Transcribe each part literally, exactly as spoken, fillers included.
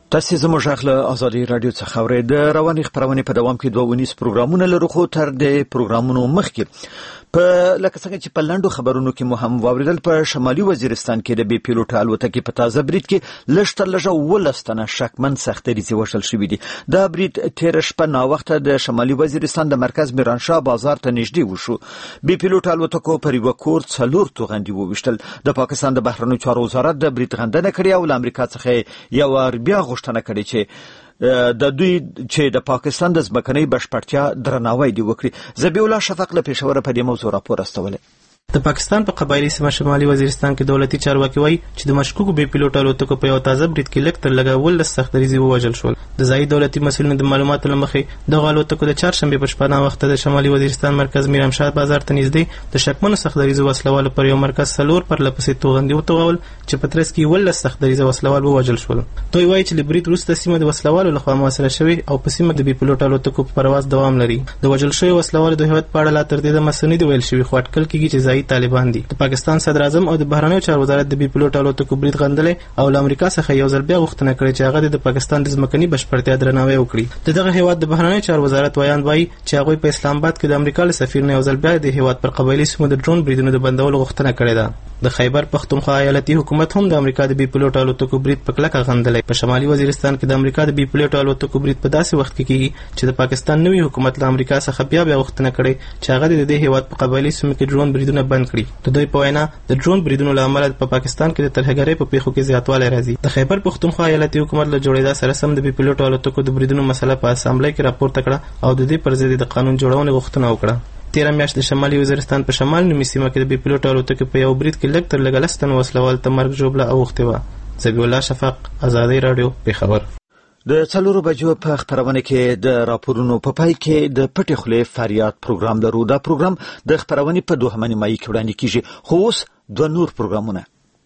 تاسو زموږ غږ له ازادي رادیو څخه اورئ. د رواني خبرونه په دوام کې دوه ونیس پروګرامونه لرو، خو تر دې پروګرامونو مخکې په لکه څنګه چې په لاندو خبرونو کې مو هم واوریدل، په شمالي وزیرستان کې د بي پیلوټ الوتکې په تازه برید کې لږ تر لږه ولس تنه شکمن سختریزي وشل شوې دي. دا برید تیر شپه ناوخته د شمالي وزیرستان د مرکز میرانشاه بازار ته نږدې وشو. بي پیلوټ الوتکو پر یو کور څلور توغندي وویشتل. د پاکستان د بهرنیو چارو وزارت د برید غندنه کړې او له امریکا څخه یو ور بیا غوښتنه کړې چې د دوی چې د پاکستان د ځمکنۍ بشپړتیا درناوی دی وکړي. ذبیح الله شفق له پېښور په دې موضوع راپور استولی. د پاکستان په قبایلی سیمه شمالي وزیرستان کې دولتي چارواکي وایي چې د مشکوکو بي پیلوټ الوتکو په یو تازه برید کې لږ تر لږه ولس سختریزي ووژل شول. د ځایي دولتي مسؤلینو د معلوماتو له مخې دغه الوتکو د چهارشنبې په شپه ناوخته د شمالي وزیرستان مرکز میرانشاه بازار ته نږدې د شکمنو سختریزو وسلوالو پر یو مرکز څلور پرله پسې توغندي وتوغول چې په ترڅ کې ولس سختریزه وسلوال ووژل شول. دوی وایي چې له برید وروسته سیمه د وسلوالو لخوا محاصره شوې او په سیمه د بي پیلوټ الوتکو په پرواز دوام لري. د وژل شویو وسلوالو د هیواد په اړه لا تر دې دمه څه نه دي ویل شوي، خو اټکل کېږي چې ځایي طالبان دي. پاکستان صدر اعظم او د بهرنیو چارو وزارت د بي پیلوټ الوتکو برید غندلې او له امریکا څخه یو ځل بیا غوښتنه کړې چې هغه د پاکستان د ځمکني بشپړتیا درناوی وکړي. د دغه هیواد د بهرنیو چارو وزارت ویان وایي چې هغوی په اسلام آباد کې د امریکا له سفیر نه یو ځل بیا د هیواد پر قبایلي سیمو د ډرون بریدونو د بندولو غوښتنه کړې ده. د خیبر پختونخوا ایالتي حکومت هم د امریکا د بي پیلوټ الوتکو برید په کلکه غندلې. په شمالي وزیرستان کې د امریکا د بي پیلوټ الوتکو برید په داسې وخت کې کیږي چې د پاکستان نوي حکومت له امریکا څخه بیا بیا غوښتنه کړې چې هغه د دې هیواد په قبایلي سیمو کې ډرون بریدونه بند کړي. د دوی په وینا د ډرون بریدونو له امله په پاکستان کې د ترهګرۍ په پیښو کې زیاتوالی راځي. د خیبر پختونخوا ایالتي حکومت له جوړېدا سره سم د بي پیلوټ الوتکو د بریدونو مسله په اسامبلۍ کې راپورته کړه او د دې پر ضد د قانون جوړونې غوښتنه وکړه. تیره میاشت د شمالي وزیرستان په شمال نیمې سیمه کې د بي پیلوټ الوتکې په یو برید کې لږ تر لږه لس تنه وسلوال ته مرګ ژوبله اوښتې وه. ذبیح الله شفق، ازادي راډیو، پېښور. د څلورو بجو په خبرونه کې د راپورونو په پای کې د پټې خولې فریاد پروګرام لرو. دا پروګرام د خبرونې په دوهمه نیمایي کې وړاندې کیږي، خو اوس دوه نور پروګرامونه.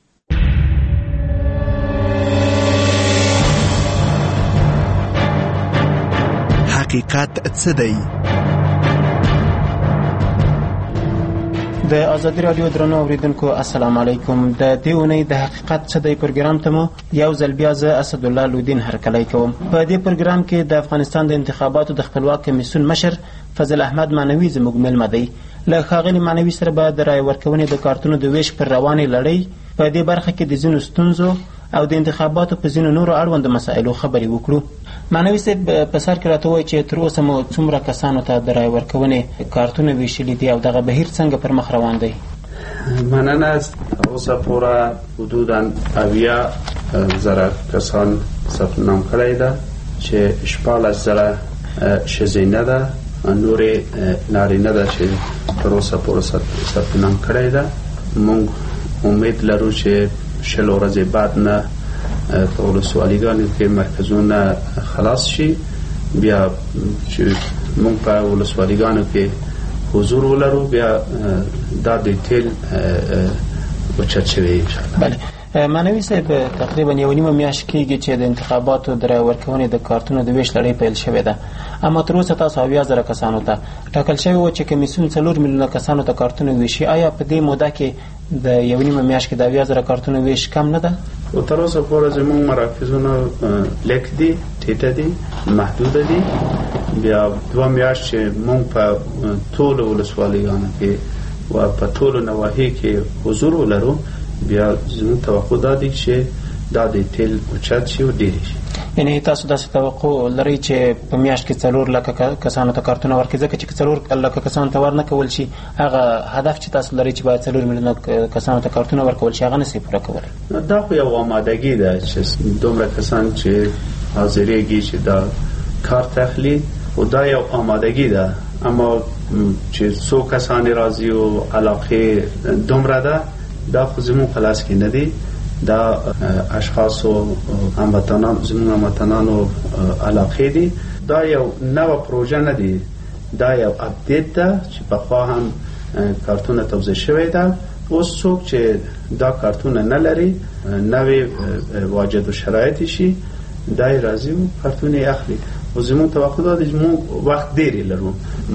حقیقت څه دی؟ د ازادي رادیو درنو اوریدونکو السلام علیکم. د دې اونۍ د حقیقت څه دی پروګرام ته مو یو ځل بیا زه اسد الله لودین هرکلی کوم. په دې پروګرام کې د افغانستان د انتخاباتو د خپلواک کمیسیون مشر فضل احمد معنوي زموږ میلمه دی. له ښاغلي معنوي سره به د رایې ورکونې د کارتونو د ویش پر روانې لړۍ په دې برخه کې د ځینو ستونزو او د انتخاباتو په ځینو نورو اړوندو مسایلو خبرې وکړو. معنوي صاحب په سر کې راته ووایي چې تر اوسه مو څومره کسانو ته د رایې ورکونې کارتونه ویشلي دي او دغه بهیر څنګه پر مخ روان دی؟ مننه. تر اوسه پورې حدودا اویا زره کسان ثبت نام کړی ده چې شپاړس زره ښځینه ده، نورې نارینه ده چې تر اوسه پورې ثبت نام کړی ده. موږ امید لرو چې شل ورځې بعد نه په ولسوالیګانو کې مرکزونه خلاص شي، بیا چې موږ په ولسوالیګانو کې حضور ولرو، بیا دا ډیټیل وچت شوی ان شاء الله. بله معنوي صاحب، تقریبا یو نیمه میاشت کېږي چې د انتخاباتو د رایې ورکونې د کارتونو د ویش لړۍ پیل شوې ده، اما تر اوسه تاسو اویا زره کسانو ته ټاکل شوی و چې کمیسیون څلور میلیونه کسانو ته کارتونه ویشي. آیا په دې موده کې د یو نیمه میاشت کې د اویا زره کارتونو ویش کم نه ده؟ او تر اوسه پورې زموږ مراکزونه لیک دي، ټیټه دي، محدوده دي. بیا دوه میاشت چې موږ په ټولو ولسوالیګانو کې و په ټولو نواحي کې حضور ولرو، بیا زموږ توقع دا دی چې دا د تیل اوچت شي او ډېر شي. یعنی تاسو داسې توقع لرئ چې په میاشت کې څلور لکه کسانو ته کارتونه ورکړي؟ ځکه چې څلور لکه کسانو ته ورنه کول شي، هغه هدف چې تاسو لرئ چې باید څلور میلیونه کسانو ته کارتونه ورکول شي، هغه نشئ پوره کولی. دا خو یو آمادګي ده چې دومره کسان چې حاضرېږي چې دا کارت اخلي، او دا یو آمادګي ده. اما چې څو کسان راځي او علاقه دومره ده، دا خو زموږ په لاس کې نه دي. دا اشخاص او هموطنان زموږ هموطنانو علاقه دي. دا یو نوه پروژه نه دی، دا یو اپډیټ ده چې پخوا هم کارتونه توزیع شوی ده. اوس څوک چې دا کارتونه نه لري، نوې واجد و شرایط شي، دا یې راځي او کارتونه یې اخلي. او زموږ توقع ده چې موږ وخت ډېر لرو،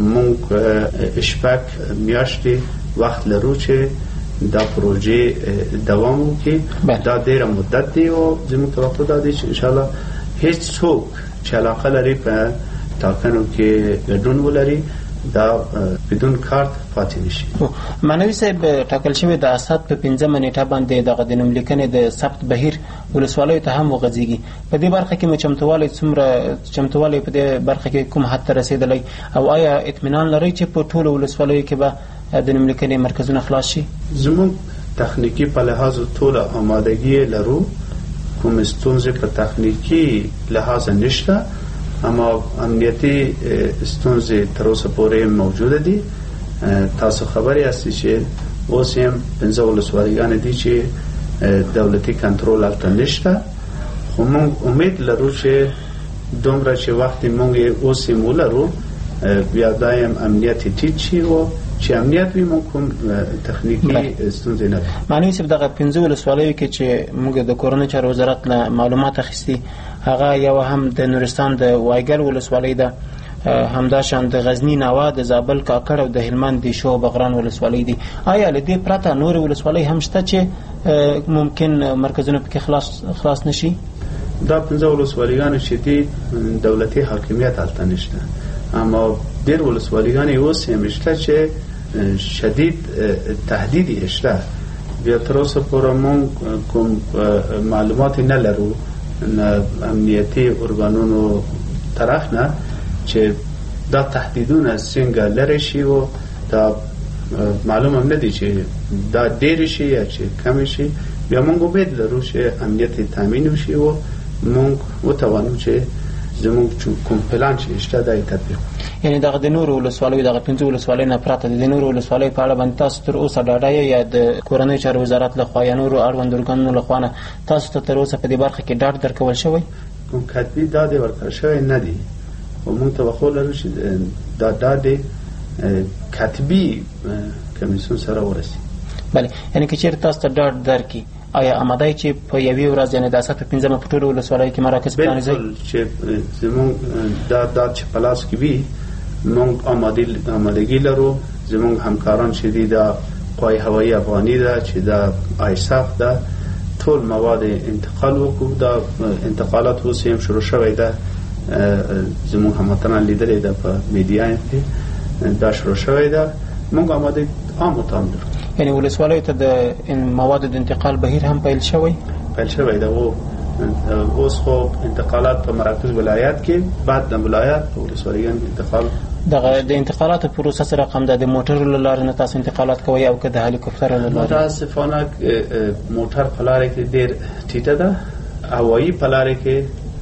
موږ شپږ میاشتې وخت لرو چې دا پروژه دوام وکړي. دا ډېر مدت دی او زموږ توقع ده چې ان شاء الله هیڅ څوک چې علاقه لري په ټاکنو کې ګډون ولري دا بدون کارت پاتې نشي. معنوي صاحب ټاکل شوی د اسد په پنځمه نیټه باندې دغه د نوملیکنې د ثبت بهیر ولسوالیو ته هم وغځېږي. په دې برخه کې مو چمتووالی څومره چمتووالی په دې برخه کې کوم حد ته رسېدلی او آیا اطمینان لرئ چې په ټولو ولسوالیو کې به د نوملیکنې مرکزونه خلاص شي؟ زموږ تخنیکی په لحاظ ټوله آمادګي لرو، کوم ستونزې په تخنیکی لحاظ نشته، اما امنیتی ستونزې تر اوسه پورې موجوده دي. تاسو خبرې یاستئ چې اوس هم پنځه ولسوالیګانې دي چې دولتي کنټرول هلته نشته، خو موږ امید لرو چې دومره چې وخت موږ اوس هم ولرو بیا دا هم امنیت ټیټ شي و چې امنیت وي موږ کوم تخنیکی ستونزې نه لرو. معنوي صاحب دغه پنځه ولسوالیو کې چې موږ د کورنۍ چارو وزارت نه معلومات اخیستي هغه یو هم د نورستان د وایګل ولسوالۍ ده، همداشان د غزنی ناوه، د زابل کاکړ او د هلمند د شو بغران ولسوالۍ دي. آیا له دې پرته نور ولسوالۍ هم شته چې ممکن مرکزونه پکې خلاص خلاص نشي؟ دا پنځه ولسوالیګانې چې دي دولتي حاکمیت هلته نشته، اما ډېر ولسوالیګانې اوس هم شته چې شدید تهدید یې شته. بیا تر اوسه پورې موږ کوم معلومات نه لرو نه امنیتي ارګانونو طرف نه چې دا تهدیدونه څنګه لري شي و دا معلومه نه دي چې دا ډېر شي یا چې کم شي. بیا موږ امید لرو چې امنیت تامین وشي و موږ وتوانو چې زموږ کوم پلان چې شته دا تطبیق. یعنی دغه د نورو ولسوالیو دغه پنځه ولسوالیو نه پرته د نورو ولسوالیو په اړه باندې تاسو تر اوسه ډاډه یا د کورنۍ چارو وزارت لخوا یا نورو اړوند ارګانونو لخوا نه تاسو ته تر اوسه په دې برخه کې ډاډ درکول شوی؟ کوم کتبي ډاډ ورکړل شوی نه دی او موږ توقع لرو چې دا ډاډ کتبي کمیسیون سره ورسي. بله، یعنی که چیرې تاسو ته ډاډ درکړي آیا آماده چې په یوې ورځ یعنی د اسد په پنځمه په ټولو ولسوالیو کې مراکز پرانیزئ؟ بالکل چې زموږ دا دا چې په لاس کې وي موږ آمادګي لرو. زموږ همکاران چې دي دا قوای هوایي افغاني ده چې دا آیساف ده، ټول مواد انتقال وکړو. دا انتقالات اوس هم شروع شوی ده، زموږ هموطنان لیدلې ده په میډیا کې دا شروع شوی ده. موږ آماده عام تام لرو. یعنی ولسوالیو ته د موادو د انتقال بهیر هم پیل شوی؟ پیل شوی ده او اوس خو انتقالات په مراکز ولایت کې بعد د ولایت په ولسوالیګانو انتقال دغه د انتقالاتو پروسس رقم د موټر لاره نه تاسو انتقالات کوي او که د هلیکوپټر لاره؟ متاسفانه موټر په لاره کې ډېر ټیټه ده، هوایي په لاره کې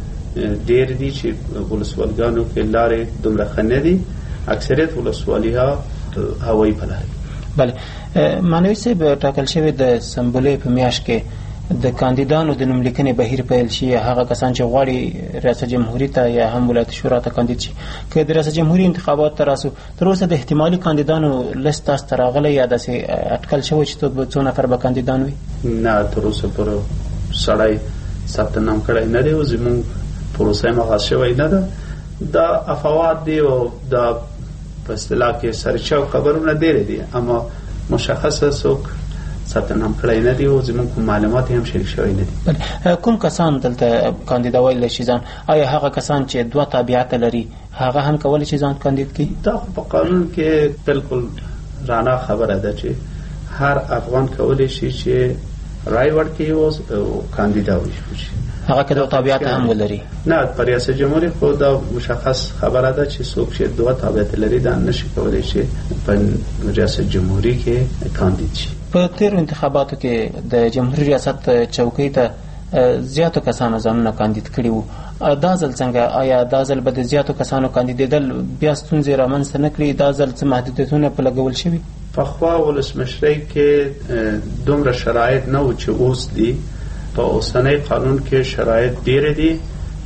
ډېر دي چې ولسوالیګانو کې لارې دومره ښه نه دي. اکثریت ولسوالیها هوایي په لاره. بله، معنوي صاحب ټاکل شوی د سنبلې په میاشت کې د کاندیدانو د نوملیکنې بهیر پیل شي، هغه کسان چې غواړي ریاست جمهوریت ته یا هم ولایت شورا ته کاندید شي. که د ریاست جمهوریت انتخابات ته راسو تر اوسه د احتمالي کاندیدانو لیست تاسو ته راغلی یا داسې اټکل شوی چې څو نفر به کاندیدان وي؟ نه، تر اوسه پورې سړی ثبت نام کړی نه دی او زموږ پروسه هم آغاز شوی نه ده. دا افواهات دي او دا په اصطلاح کې سرچاو خبرونه ډېر دي، اما مشخصه څوک ثبت نام کړی نه دی او زموږ معلومات هم شریک شوی نه دي. کوم کسان دلته کاندیدولی شي ځان؟ آیا هغه کسان چې دوه تابعیت لري هغه هم کولی شي ځان کاندید کړي؟ دا په قانون کې بالکل رانا خبره ده چې هر افغان کولی شي چې رای ورکړي او کاندیدا وشي. هغه که دوه تابعیت هم ولري؟ نه، په ریاست جمهوریت خو دا مشخص خبره ده چې څوک چې دوه تابعیت لري دا نشي کولی شي په ریاست جمهوریت کې کاندید شي. په تیرو انتخاباتو کې د جمهوریت ریاست چوکۍ ته زیاتو کسانو ځانونه کاندید کړي وو. دا ځل څنګه؟ آیا دا ځل به د زیاتو کسانو کاندیدېدل بیا ستونزې رامنځته نه کړي؟ دا ځل څه محدودیتونه په لګول شوي؟ پخوا ولسمشرۍ کې دومره شرایط نه و چې اوس دي. په اوسنۍ قانون کې شرایط ډېر دي.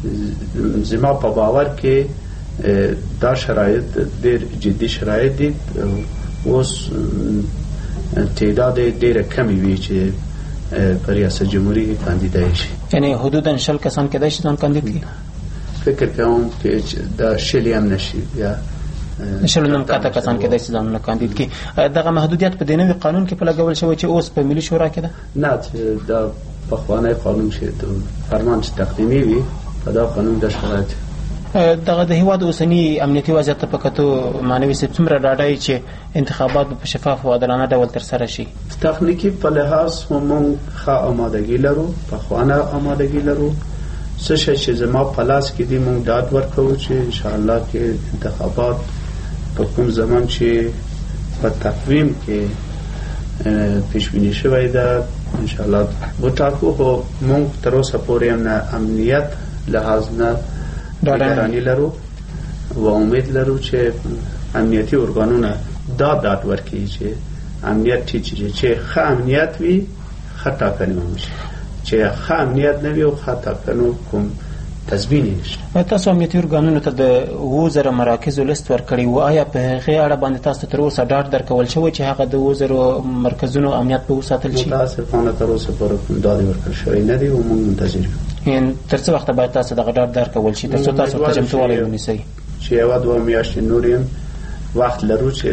زما په باور کې دا شرایط ډېر جدي شرایط دي. اوس تعداد ډېره کمی وي چې په ریاست جمهوریت کاندیدای شي. یعنی حدودا شل کسان کېدای شي ځان کاندید کړي؟ فکر کوم چې دا شل هم نشي یا شل نیم کاته کسان کېدای شي ځانونه کاندید کړي. دغه محدودیت په دې نوي قانون کې په لګول شوی چې اوس په ملي شورا کې ده؟ نه، دا پخوانی قانون چې فرمان چې تقدیمی وي په دا قانون د شرایط دغه د هیواد اوسنی امنیتي وضعیت ته په کتو معنوي صاحب څومره ډاډه چې انتخابات په شفاف او عادلانه ډول ترسره شي؟ تخنیکي په لحاظ موږ ښه آمادګي لرو، پخوانه آمادګي لرو. څه شی چې زما په لاس کې دي موږ ډاډ ورکوو چې انشاءالله کې انتخابات په کوم زمان چې په تقویم کې پیشبیني شوی ده انشاءالله وټاکو. خو موږ تر اوسه پورې هم نه امنیت لحاظ نه ډاډراني لرو و امید لرو چې امنیتي ارګانونه دا ډاډ ورکوي چې امنیت ټیټ شي، چې ښه امنیت وي ښه ټاکنې وشي، چې ښه امنیت نه وي او ښه ټاکنو کوم تضمین نشته. تاسو امنیتي ارګانونو ته د اووه زره مراکزو لیست ورکړی و، آیا په هغې اړه باندې تاسو ته تر اوسه ډاډ درکول شوی چې هغه د اووه زرو مرکزونو امنیت به وساتل شي؟ متاسفانه تر اوسه پورې کوم ډاډ ورکړل شوی نه دی او موږ منتظر یو. تر څه وخته باید تاسو دغه ډاډ درکول شي تر څو تاسو ته چمتووالی ونیسئ؟ چې یوه دوه میاشتې نور یم وخت لرو چې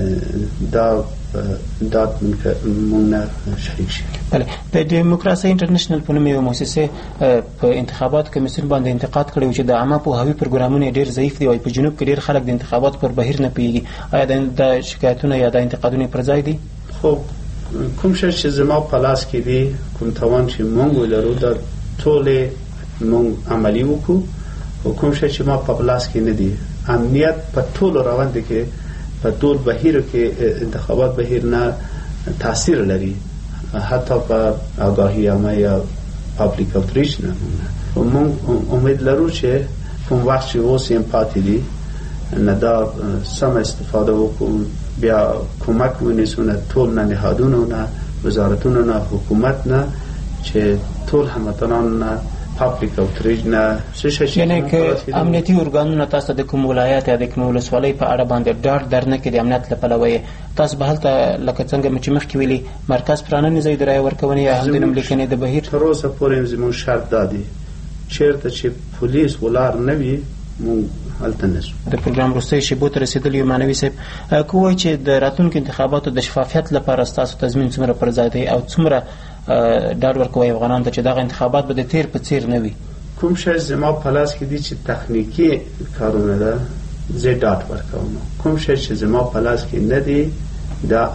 دا دا مونږ نه شریک شي. بله، د ډیموکراسي انټرنیشنل په نوم یوه مؤسسې په انتخاباتو کمیسیون باندې انتقاد کړی و چې د عامه پوهاوي پروګرامونه ډېر ضعیف دي او په جنوب کې ډېر خلک د انتخاباتو پر بهیر نه پوهېږي. آیا د شکایتونه یا د انتقادونه پر ځای دي؟ خب کوم شی چې زما په لاس کې دي، کوم توان چې مونږ ولرو دا ټولې مونږ عملي وکړو، او کوم شی چې ما په لاس کې نه دي. امنیت په ټولو روند کې په ټول بهیر کې انتخابات بهیر نه تاثیر لري، حتی په آگاهی عامه یا پابلیک اوتریچ نه. مونږ امید لرو چې کوم وخت چې اوس یې پاتې دي نه دا سم استفاده وکړو، بیا کمک ونیسو نه ټول نه نهادونو نه وزارتونو نه حکومت نه چې ټول هموطنان نه پابلیک اوتریج نه څه. یعنی که امنیتي ارګانونه تاسو د کوم ولایت یا د کوم ولسوالۍ په اړه باندې ډاډ درنه کړي د امنیت له پلوه، تاسو به هلته لکه څنګه چې مخکې ویلي مرکز پراننې ځای د رایې ورکونې یا هم د نوملیکنې د بهیر؟ تر اوسه پورې زموږ شرط دا دی چېرته چې پولیس ولاړ نه وي موږ هلته نه ځو. د پروګرام وروستیو شېبو ته رسېدلي یو معنوي صاحب، که ووایي چې د راتلونکو انتخاباتو د شفافیت لپاره ستاسو تضمین څومره پر ځای دی او څومره ډاډ ورکوئ افغانانو ته چې دغه انتخابات به د تیر په څیر نه وي؟ کوم شی زما په لاس کې دي چې تخنیکي کارونه ده زه ډاډ ورکوم. کوم شی چې زما په لاس کې نه دی دا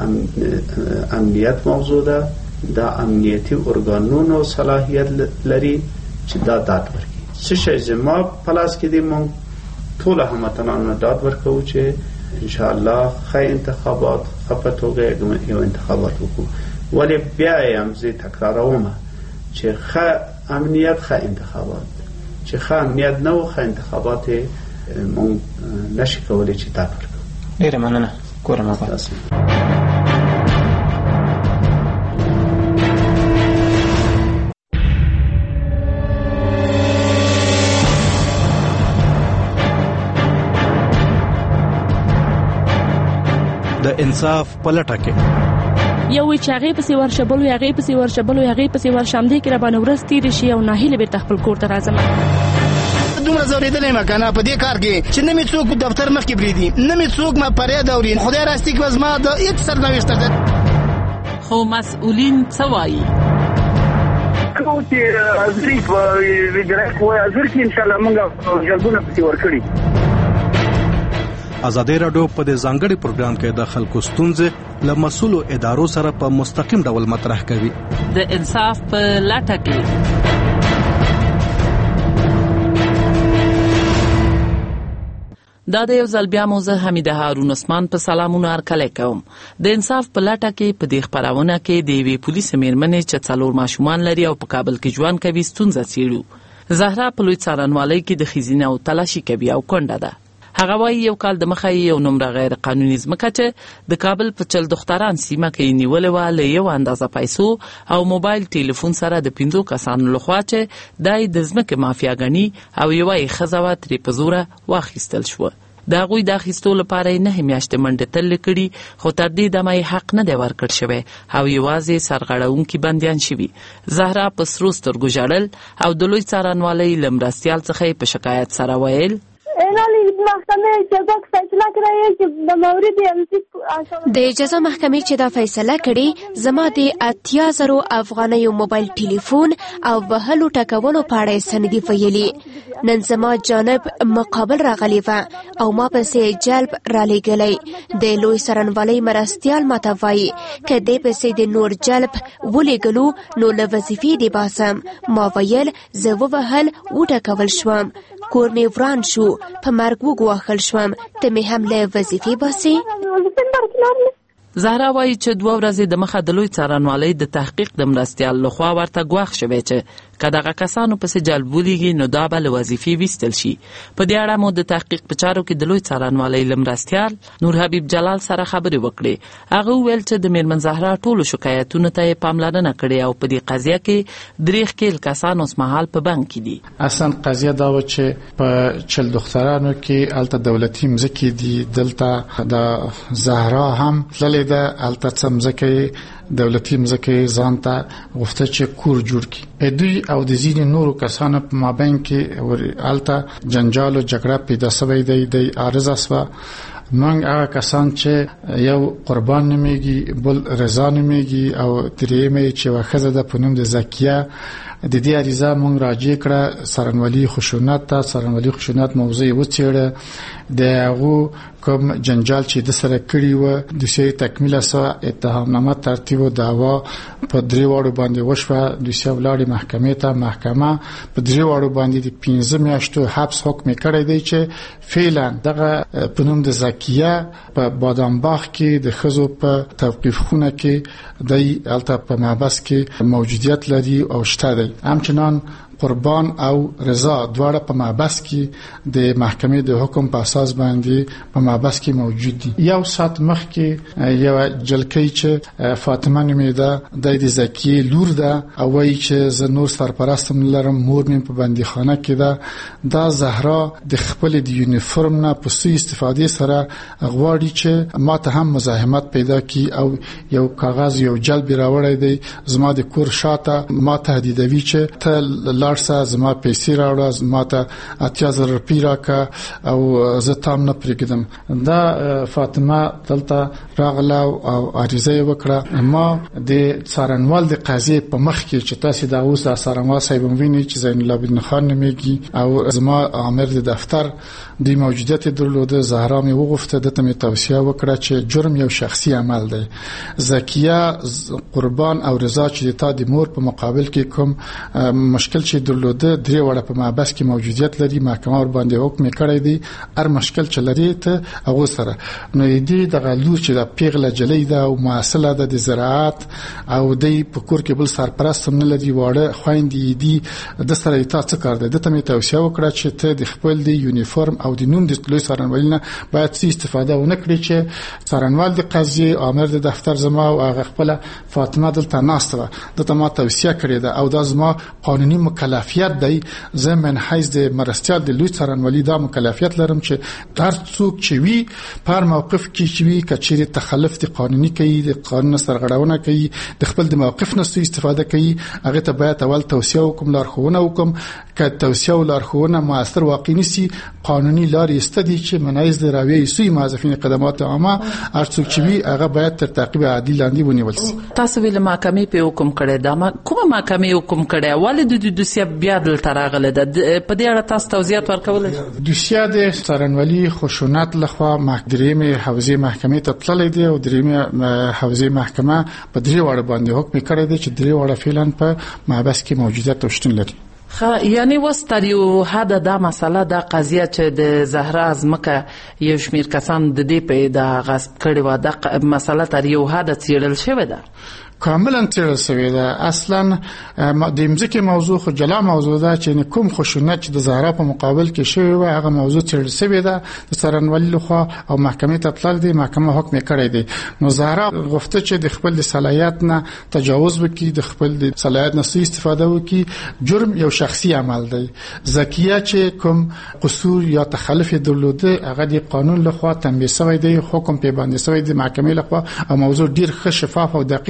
امنیت موضوع ده، دا امنیتي ارګانونو صلاحیت لري چې دا ډاډ ورکړي. څه شی زما په لاس کې دي موږ ټول هموطنانو ډاډ ورکوو چې انشاءالله ښه انتخابات ښه په توګه یو انتخابات وکړو. ولی بیا هم زه تکراروم چې ښه امنیت ښه انتخابات، چې ښه امنیت نه و ښه انتخابات مونږ نشي کولی چې ډاډ ورکړو. ډېره مننه، کوره مو پاس. د انصاف په لټه کې یو وی چې هغې پسې ورشه بل وی هغې پسې ورشه بل وی هغې پسې ورشه همدې کې راباندې ورځ تېرې شي او ناهیلې بېرته خپل کور ته راځم. دومره ځورېدلی یم که نه په دې کار کې چې نه مې څوک دفتر مخکې پرېږدي، نه مې څوک ما فریاد اوري. خدای راستي که زما د هېڅ سرنوشت ده. خو مسؤلین څه وایي؟ کوم چې حاضري په وزارت وایي حاضر کې انشاءالله موږ جلبونه پسې ورکړي. ازادي راډیو په دې ځانګړي پروګرام کې د خلکو ستونزې له مسؤلو ادارو سره په مستقیم ډول مطرح کوي. د انصاف په لټه کې دا د یو ځل بیا موزه حمیده هارون عثمان په سلامونو هرکلی کوم. د انصاف په لټه کې په دې خپرونه کې د یوې پولیسې مېرمنې چې څلور ماشومان لري او په کابل کې ژوند کوي ستونزه څېړو. زهرا په لوی څارنوالۍ کې د ښځینه او تلاشي کوي او کونډه ده. هغه وایي یو کال د مخه یو نومره غیر قانوني ځمکه چې د کابل په چل دختران سیمه کې نیولې وه له یو اندازه پیسو او موبایل ټلیفون سره د پنځو کسانو لخوا چې دای د ځمکې مافیا ګڼي او یوه یې ښځه وه ترې په زوره واخیستل شوه. د هغوی د اخیستو لپاره یې نهه میاشتې منډې تللې کړي، خو تر دې دمه یې حق نه دی ورکړ شوی او یوازې سرغړونکي بندیان شوي. زهرا په سرو سترګو ژړل او د لوی څارنوالۍ له مرستیال څخه یې په شکایت سره ویل فینال محکمه جزا فیصله کړې چې د مورد امسیک د جزا محکمې چې دا فیصله کړې زما د اتیا زرو افغانیو موبایل ټلیفون او وهلو ټکولو په اړه سندې ویلي. نن زما جانب مقابل راغلی و او ما پسې جلب را لېږلی. د لوی څارنوالۍ مرستیال ماته وایي که دې پسې د نور جلب ولېږلو نو له وظیفې دې باسم. ما ویل زه ووهل وټکول شوم، کور مې وران شو، په مرګ وګواښل شوم، ته مې هم له وظیفې باسې. زهرا وایي چې دوه ورځې د مخه د لوی څارنوالۍ د تحقیق د مرستیال لخوا ورته ګواښ شوی چې که دغه کسانو پسې جلب ولیږي نو دا به له وظیفې ویستل شي. په دې اړه مو د تحقیق په چارو کې د لوی څارنوالۍ له مرستیال نور حبیب جلال سره خبرې وکړې. هغه وویل چې د میرمن زهرا ټولو شکایتونو ته یې پاملرنه کړې او په دې قضیه کې درې ښکېل کسان اوس مهال په بند کې دي. اصلا قضیه دا و چې په چل دخترانو کې هلته دولتي مځکې دي، دلته د زهرا هم تللې ده، هلته څه مځکې دولتي مځکې ځان ته غوښته چې کور جوړ کړي. دوی او د ځینې نورو کسانو په مابین کې هلته جنجال او جګړه پیدا شوې ده، د عارضه شوه. موږ هغه کسان چې یو قربان نومیږي، بل رضا نومیږي او درېیمه چې یوه ښځه ده په نوم د زکیه، د دې عریضه موږ راجع کړه څارنوالي خشونت ته. څارنوالي خشونت موضوع یې وڅېړه، د هغو کوم جنجال چې د سره کړي وو د سې تکمیله سره اتهامنامه ترتیب او دعوا په درې واړو باندې وشوه. د سې ولاړې محکمې ته محکمه په درې واړو باندې د پنځه میاشتو حبس حکم کړی دی چې فعلا دغه په نوم د زکیه په بادامباغ کې د ښځو په توقیف خونه کې د الته په محبس کې موجودیت لري او شته دی. همچنان قربان او رضا دواړه په محبس کې د محکمې د حکم په اساس باندې په محبس کې موجود دي. یو سات مخکې یو جلکې چې فاطمه نومیده د زکیه لور ده او وایي چې زه نور سرپرستم لرم، مور مې په بندیخانه کې ده. دا زهرا د خپل د یونیفرم نه په سوء استفاده سره غواړي چې ماته هم مزاحمت پیدا کی او یو کاغذ یو جلب راوړی دی زما د کور شاته، ما تهدیدوي چې ته لاړسه زما پیسې راوړه، زما ته اتیا زره روپۍ راکه او زه تام نه پرېږدم. دا فاطمه دلته راغله او عریضه یې وکړه. ما د څارنوال د قضیې په مخ کې چې تاسو دا اوس د څارنوال صاحب ویني چې زین الله بن خان نومیږي او زما امر د دفتر د موجودیت درلوده، زهرا مې وغوښته دته مې توصیه وکړه چې جرم یو شخصي عمل دی. زکیه قربان او رضا چې تا د مور په مقابل کې کوم مشکل چې درلوده درې وړه په محبس کې موجودیت لري، محکمه ور باندې حکم کړی دی هر مشکل چې لري ته هغه سره نو دې دغه لور چې د پیغله جلې ده او معاصله ده د زراعت او د پکور کې بل سرپرست هم نه لري، واړه خويندې دي د سره تاسو کار ده. دته مې توصیه وکړه چې ته د خپل د یونیفرم او د نوم د لوی څارنوال نه باید څه استفاده ونه کړې چې څارنوال د قضیې امر د دفتر زما او هغه خپل فاطمه دلته ناسته دته ما توصیه کړې ده او دا زما قانوني مکلفیت دی. زه من حیث د مرستیال د لوی څارنوالۍ دا مکلفیت لرم چې هر څوک چې وي پر موقف کې چې وي کچېرې تخلف د قانوني کوي، د قانون سرغړونه کوي، د خپل د موقف نه استفاده کوي، هغه ته باید اول توصیه وکم، لارښوونه وکم. که توصیه او لارښوونه موثر واقع نشي قانوني لارې استدي چې منایز د راوي سوی موظفین خدمات عامه هر څوک چې وي هغه باید تر تعقیب عادي لاندې ونیول شي. تاسو ویل محکمې په حکم کړی دا ما کومه محکمې حکم کړی ولې د دوسیه بیا دلته راغله ده په دې اړه تاسو توضیحات ورکول؟ دوسیه د څارنوالۍ خشونت لخوا محکمې حوزې محکمې ته تللې ده او درېمه حوزې محکمه په درې وړ باندې حکم کړی دی چې درې وړ فعلا په محبس کې موجودیت او شتون لري. خا یعنی وستر یو حد دا مسله دا قضیه چې د زهرا ازمکه یو شمیر کسان د دې په د غصب کړي و دا مسله تر یو حد څیړل شوې ده کاملا څیړل شوې ده. اصلا د مځکې موضوع خو جلا موضوع ده چې کوم خشونت چې د زهرا په مقابل کې شوی و هغه موضوع څیړل شوې ده د څارنوالۍ لخوا او محکمې ته تلل دي، محکمه حکم کړی دی. نو زهرا غوښته چې د خپل صلاحیت نه تجاوز وکړي، د خپل د صلاحیت نه استفاده وکړي، جرم یو شخصي عمل دی. زکیه چې کوم قصور یا تخلف درلوده هغه د قانون لخوا تنبیه شوی دی، حکم په باندې شوی دی محکمې لخوا او موضوع ډیر ښه شفاف او دقیق د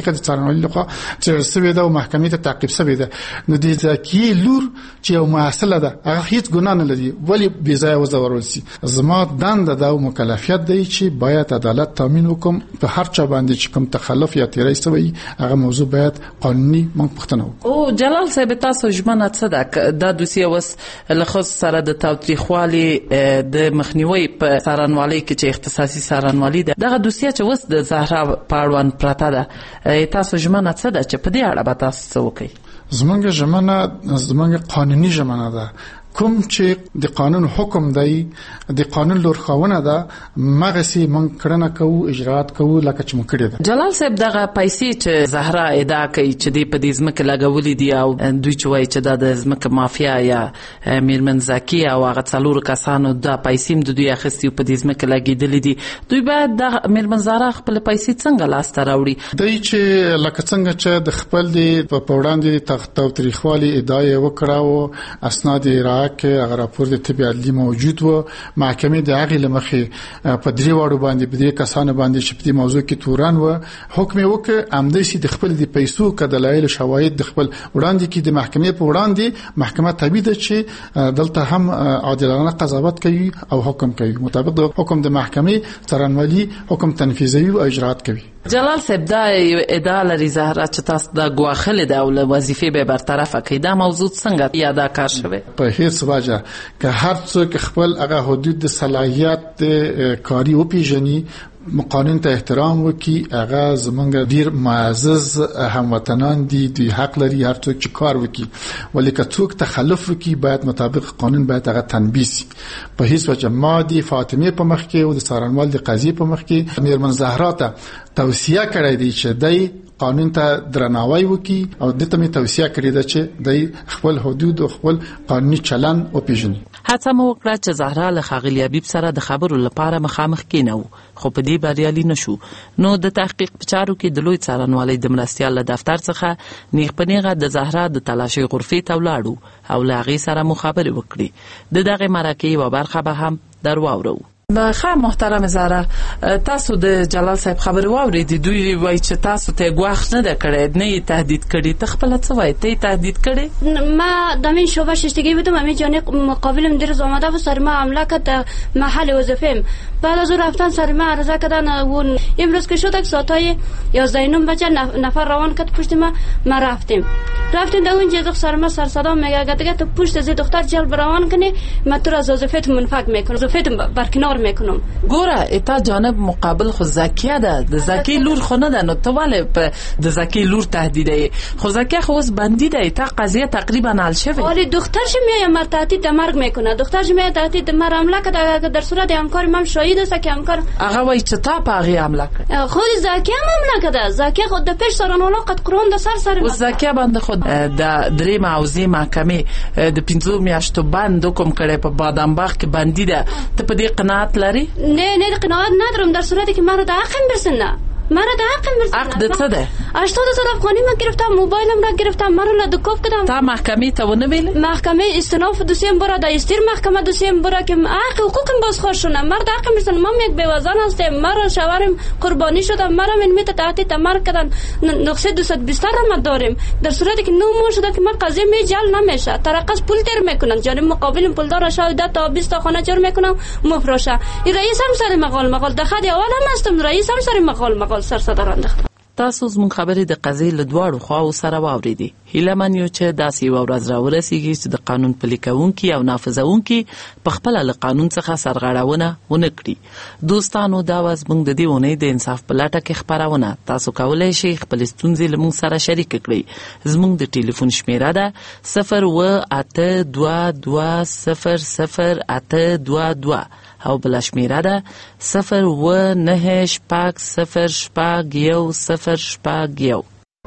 څارنوالي لخوا څېړل شوې ده او محکمې ته تعقیب شوې ده. نو د زکیې لور چې یو محصله ده هغه هیڅ ګناه نه لري، ولې بې ځایه وځورول شي؟ زما دنده ده او مکلفیت دی چې باید عدالت تامین وکم په هر چا باندې چې کوم تخلف یا تیری شوی هغه موضوع باید قانوني موږ پوښتنه وکړو. او جلال صاحب تاسو ژمنه څه ده دا دوسیه وس له خاص سره د تاوتریخوالي د مخنیوي په څارنوالۍ کې چې اختصاصي څارنوالي ده دغه دوسیه چې وس د زهرا په اړوند پراته ده، تاسو ژمنه څه ده چې په دې اړه به تاسو څه وکړئ؟ زمونږ ژمنه زمونږ قانوني ژمنه ده، کوم چې د قانون حکم دی د قانون لورخواونه ده مغسي من کړنه کوو اجرات کوو لکه چې مو کړی ده. جلال صاحب دغه پیسې چې زهرا ادعا کوي چې د په دې ځمکه لګولې دي او دوی چې وایي چې دا د ځمکه مافیا یا میرمن زکی او هغه څلور کسانو د پیسې د دوی اخیستي په دې ځمکه لګېدلې دي، دوی باید د میرمن زهرا خپل پیسې څنګه لاس ته راوړي؟ دوی چې لکه څنګه چې د خپل د په وړاندې تخت تاریخوالي ادعا وکړه او اسناد کې هغه راپور د طب عدلی موجود و، محکمې د هغې له مخې په درې واړو باندې په درې کسانو باندې چې په دې موضوع کې تورن و حکم یې وکړ همداسې د خپل د پیسو که دلایل شواهد د خپل وړاندې کې د محکمې په وړاندې محکمه طبیعي ده چې دلته هم عادلانه قضاوت کوي او حکم کوي مطابق د حکم د محکمې څارنوالي حکم تنفیذوي او اجرات کوي. جلال صاحب دا ادعا لري زهرا چې تاسو د ګواښلې ده او له وظیفې به برطرفه کړي، دا موضوع څنګه یا دا کار شوی؟ په هیڅ وجه که هر څوک خپل هغه حدود د صلاحیت کاری وپیژني قانون ته احترام وکي هغه زمونږ ډیر معزز هموطنان دي، دوی حق لري هر څوک چې کار وکي، ولی که څوک تخلف وکي باید مطابق قانون باید هغه تنبیه شي. په هیڅ وجه ما د فاطمه په مخ کې او د څارنوال د قضیې په مخ کې میرمن زهرا ته توصیه کړې دي چې دای قانون ته درناوی وکي او د ته می توصیه کړې ده چې د خپل حدود او خپل قانوني چلن وپیژني. هڅه مو وکړه چې زهرا له ښاغلي حبیب سره د خبرو لپاره مخامخ کېنو خو په دې بریالي نشو. نو د تحقیق په چارو کې د لوی څارنوالۍ د مرستیال له دفتر څخه نیغ په نیغه د زهرا د تلاشۍ غرفې ته ولاړو او له هغې سره مو خبرې وکړې. د دغې مرکې یوه برخه به هم در واورو. بخیر محترم زهرا، تاسو د جلال صاحب خبر واورېدې، دوی وایي چې تاسو ته ګواښ نه ده کړی، نه یې تهدید کړی، ته خپله څه وایي؟ ته یې تهدید کړی؟ ما در این شعبه ششتگی بودم، همین جانب مقابلم دیروز آمده و سر ما حمله کرد در محل وظیفه‌ام. بعد از اون رفتن سر ما عرضه کردن و امروز که شد ساعتای یازده نیم بچه نفر روان کرد پشت ما، ما رفتیم رفتیم در اونجا دختر سر ما سر صدا میگه دیگه تو پشت از دختر جلب روان کنی من تو را از وظیفت منفک میکنم، وظیفت برکنار میکنم. ګوره اتا جانب مقابل خو زکیه ده، د زکی لور خو نه ده، نو ته ولې په د زکی لور تهدیدوي؟ خو زکیه خو اوس بندي ده، تا قضیه تقریبا حل شوی. ولی دخترش میاد مر تهدید مرگ میکنه، دخترش میاد تهدید مر حمله کرده در صورت همکار من شاهد است که همکار هغه وایي چې تا په هغې حمله کړ. خود زکیه هم حمله کرده، زکیه خود د پیش سرانوالا قد قرآن د سر سر اوس زکیه باندې خود د درې موضوع محکمې د پنځو میاشتو بند حکم کړی په بادامباغ کې بندي ده. ته په دې قناعت لري؟ نه نه قناعت ندارم، در صورتی که مرا در حقم برسنه مرا در حقم برسنه. حق ده چه ده؟ هشتاد هزار افغانی من گرفتم، موبایلم را گرفتم، مرا لدکوف کردم. تا محکمه تا ونه بیل؟ محکمه استناف دوسیم برا دا استیر محکمه دوسیم برا که حق حقوقم بازخواست شدم. مرا در حقم برسنه، من یک بیوزن هستم، مرا شوهرم قربانی شدم، مرا من میت تحت تمرگ کردن، نقصه دویست بیست را داریم. در صورتی که نو ماه شده که من قضیه می جل نمیشه، ترقص پول تر میکنن، جانب مقابلم پولدار شاید تا بیست تا خانه جور میکنم مفروشه. این رئیس هم سر مقال مقال دخد اول هم هستم، رئیس هم سر مقال مقال سر صدرنده. تاسو زموږ خبرې د قضیې له دواړو خواو سره واورېدې. هیله من یو چې داسې یوه ورځ راورسېږي چې د قانون پلي کوونکي او نافذوونکي په خپله له قانون څخه سرغړونه ونه کړي. دوستانو دا وه زموږ د دې اونۍ د انصاف په لټه کې خپرونه. تاسو کولی شئ خپلې ستونزې له موږ سره شریکې کړئ. زموږ د ټلیفون شمیره ده صفر اوه اته دوه دوه صفر صفر اته دوه دوه او بله شمیره ده صفر اوه نهه شپږ صفر شپږ یو صفر شپږ یو.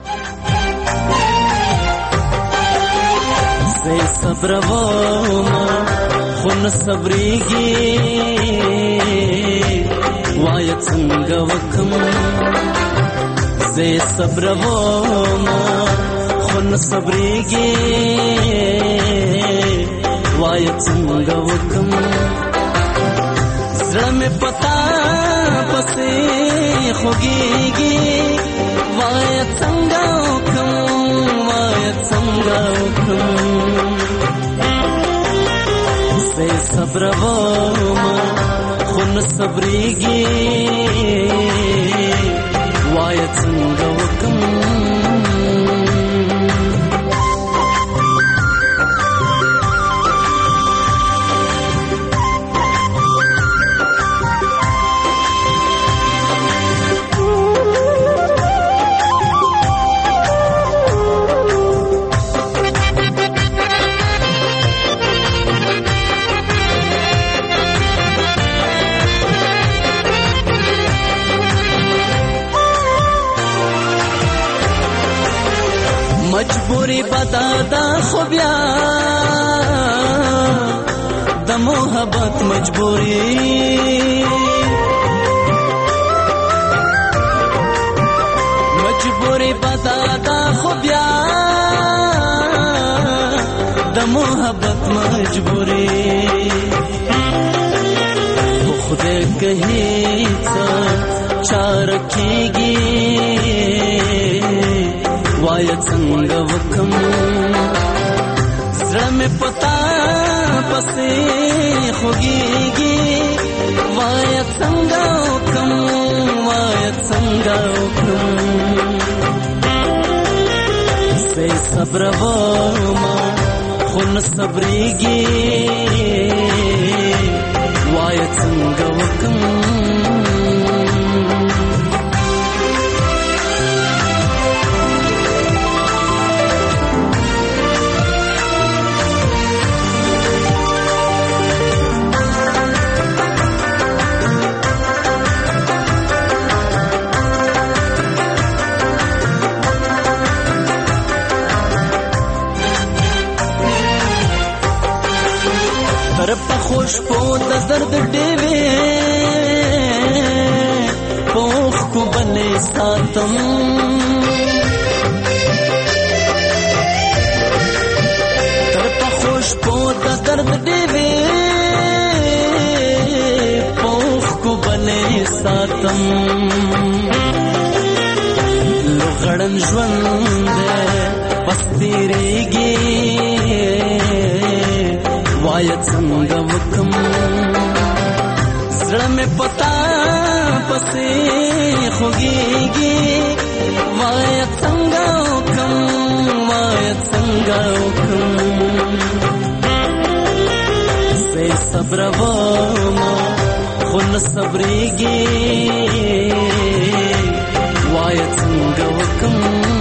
زه صبروم خو نه صبریږي، وایه څنګه وکم. زه صبروم خو نه صبریږي، وایه څنګه وکم. زړه مې پتا پسې خوږیږي، وای څنګه وکم وای څنګه وکم زه صبر وما خو نه صبرېږي وای څنګه وکم مجبوری بدادا خو بیا د محبت مجبوری مجبوری بدادا خو بیا د محبت مجبوری خدای کہی څه چار کیږي وای څنګه وکم زړه مې پتا پسې خوږيږي وای څنګه وکم وای څنګه وکم زه صبر وما خو نه صبرېږي وای څنګه وکم خوش په د درد ډېوې پوخ کو بلې ساتم تر په خوش په د درد ډېوې پوخ کو بلې ساتم لغړن ژوند بس تیریږي وای څنګه وکم زړه مې پتا پسې خوږيږي وای څنګه وکم وای څنګه وکم زه صبر وما خو نه صبرېږي وای څنګه وکم